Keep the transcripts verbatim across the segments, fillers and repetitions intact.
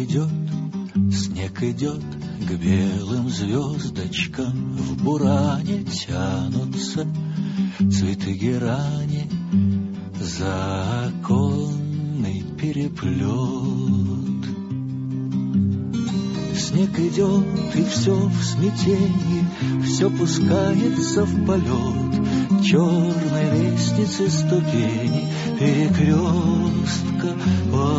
идет, снег идет, к белым звездочкам в буране тянутся цветы герани, за оконный переплет. Снег идет, и все в смятении, все пускается в полет, черной лестницы ступени, перекрестка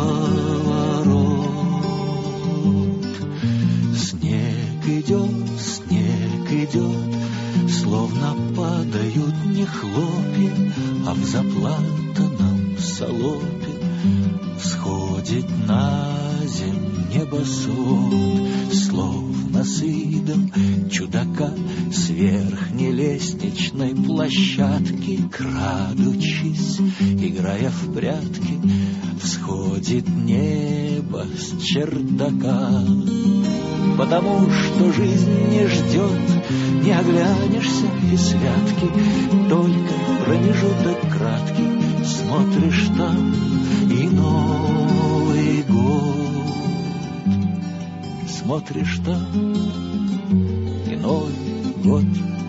поворот. Снег идет, снег идет, словно падают не хлопья, а в заплатанном салопе всходит на земь небосвод, словно с видом чудака с верхней лестничной площадки, крадучись, играя в прятки, всходит небо с чердака. Потому что жизнь не ждет, не оглянешься и святки, только промежуток краткий, смотришь там и Новый год. Смотришь там и Новый год.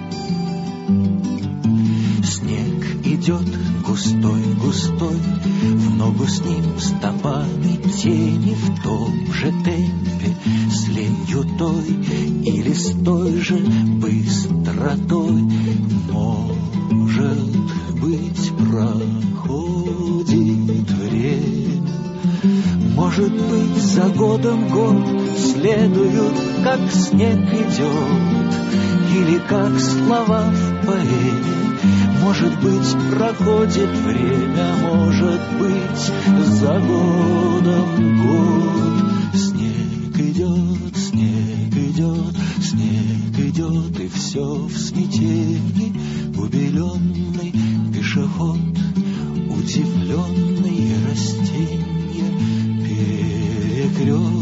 Снег идет густой-густой, в ногу с ним стопами тени в том же темпе, с ленью той или с той же быстротой. Может быть, проходит время, может быть, за годом год следуют, как снег идет, или как слова в поэме. Может быть, проходит время, может быть, за годом год. Снег идет, снег идет, снег идет, и все в смятении. Убеленный пешеход, удивленные растения, перекресток